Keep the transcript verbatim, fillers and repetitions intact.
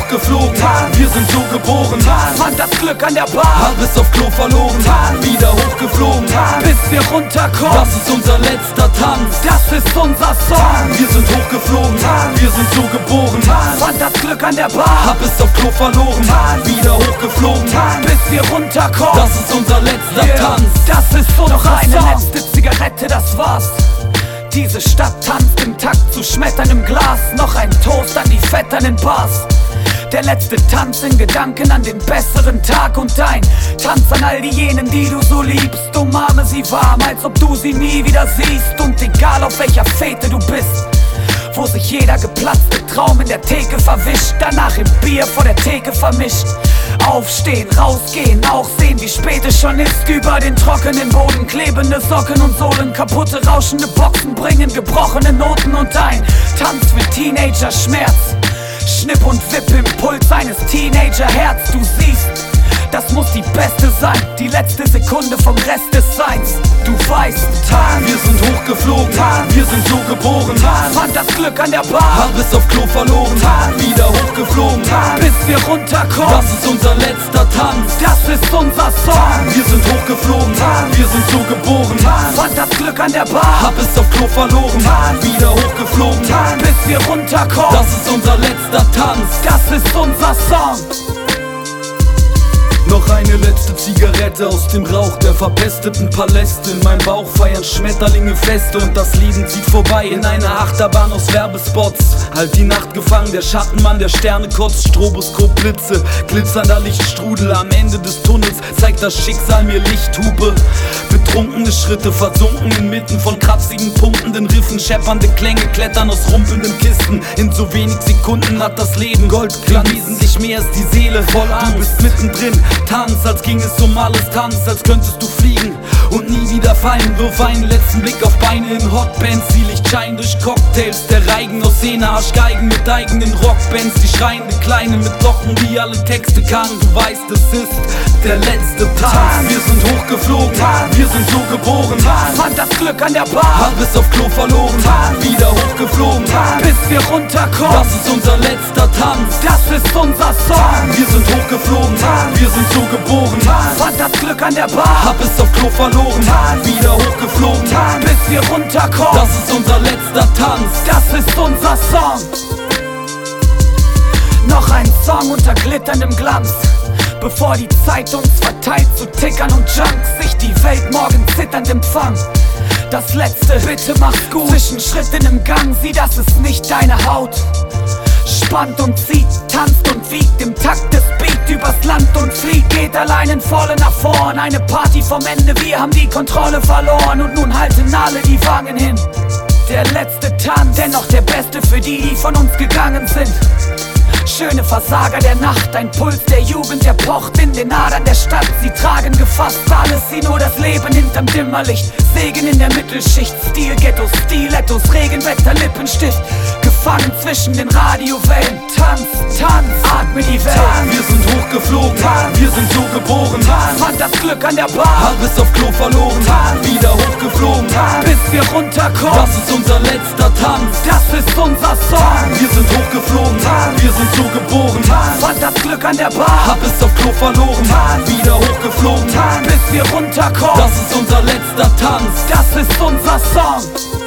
hochgeflogen, wir sind so geboren. Fand das Glück an der Bar, hab es auf Klo verloren, wieder hochgeflogen, bis wir runterkommen. Das ist unser letzter Tanz, das ist unser Song. Wir sind hochgeflogen, wir sind so geboren. Fand das Glück an der Bar, hab es auf Klo verloren, wieder hochgeflogen, bis wir runterkommen. Das ist unser letzter yeah. Tanz, das ist unser Noch eine Song. letzte Zigarette, das war's. Diese Stadt tanzt im Takt zu Schmettern im Glas. Noch ein Toast an die Vettern in Bars. Der letzte Tanz in Gedanken an den besseren Tag. Und dein Tanz an all diejenigen, die du so liebst. Umarme sie warm, als ob du sie nie wieder siehst. Und egal auf welcher Fete du bist, wo sich jeder geplatzte Traum in der Theke verwischt, danach im Bier vor der Theke vermischt. Aufstehen, rausgehen, auch sehen, wie spät es schon ist. Über den trockenen Boden klebende Socken und Sohlen, kaputte, rauschende Boxen bringen gebrochene Noten und ein Tanz für Teenager-Schmerz. Schnipp und Wipp im Puls eines Teenager-Herz. Du siehst, das muss die beste sein, die letzte Sekunde vom Rest des Seins. Du weißt, Tanz, wir sind hochgeflogen, wir sind so geboren. Fand das Glück an der Bar, hab es auf Klo verloren, wieder hochgeflogen, bis wir runterkommen. Das ist unser letzter Tanz, das ist unser Song. Wir sind hochgeflogen, wir sind so geboren. Fand das Glück an der Bar, hab es auf Klo verloren, wieder hochgeflogen, bis wir runterkommen. Das ist unser letzter Tanz, das ist unser Song. Noch eine letzte Zigarette aus dem Rauch der verpesteten Paläste. In meinem Bauch feiern Schmetterlinge Feste und das Leben zieht vorbei in einer Achterbahn aus Werbespots. Halt die Nacht gefangen, der Schattenmann, der Sterne kotzt, Stroboskop-Blitze, glitzernder Lichtstrudel. Am Ende des Tunnels zeigt das Schicksal mir Lichthupe. Betrunkene Schritte versunken inmitten von krapsigen, pumpenden Riffen. Scheppernde Klänge klettern aus rumpelnden Kisten. In so wenig Sekunden hat das Leben Goldglanz. Wesentlich mehr ist die Seele voll Angst. Du bist mittendrin, tanz, als ging es um alles, tanz, als könntest du fliegen und nie wieder fallen. Wirf einen letzten Blick auf Beine in Hotpants, die Lichtschein durch Cocktails. Der Reigen aus Szene, Arschgeigen mit eigenen Rockbands. Die schreiende Kleine mit Locken, die alle Texte kann. Du weißt, es ist der letzte Tanz. Wir sind hochgeflogen, wir sind so geboren. Fand das Glück an der Bar, hab es auf Klo verloren, wieder hochgeflogen, bis wir runterkommen. Das ist unser letzter Tanz, das ist unser Song. Wir sind hochgeflogen, wir sind so geboren. Fand das Glück an der Bar, hab es auf Klo verloren, wieder hochgeflogen, bis wir runterkommen. Das ist unser letzter Tanz, das ist unser Song. Noch ein Song unter glitterndem Glanz, bevor die Zeit uns verteilt zu Tickern und Junks. Ich die Welt morgen zitternd empfang. Das letzte, bitte mach's gut. Zwischenschritt in im Gang, sieh, das ist nicht deine Haut. Spannt und zieht, tanzt und wiegt im Takt des Beat übers Land und fliegt. Geht allein in volle nach vorn, eine Party vom Ende, wir haben die Kontrolle verloren. Und nun halten alle die Wangen hin. Der letzte Tanz, dennoch der beste für die, die von uns gegangen sind. Schöne Versager der Nacht, ein Puls der Jugend, der pocht in den Adern der Stadt. Sie tragen gefasst alles, sie nur das Leben hinterm Dimmerlicht. Segen in der Mittelschicht, Stilghettos, Stilettos, Regenwetter, Lippenstift. Gefangen zwischen den Radiowellen, Tanz, Tanz, atme die Welt. Wir sind hochgeflogen, wir sind so geboren. Fand das Glück an der Bar, hab es auf Klo verloren, wieder hochgeflogen, bis wir runterkommen. Das ist unser letzter Tanz, das ist unser Song. Wir sind hochgeflogen, wir sind so geboren. Fand das Glück an der Bar, hab es auf Klo verloren, wieder hochgeflogen, bis wir runterkommen. Das ist unser letzter Tanz, das ist unser Song.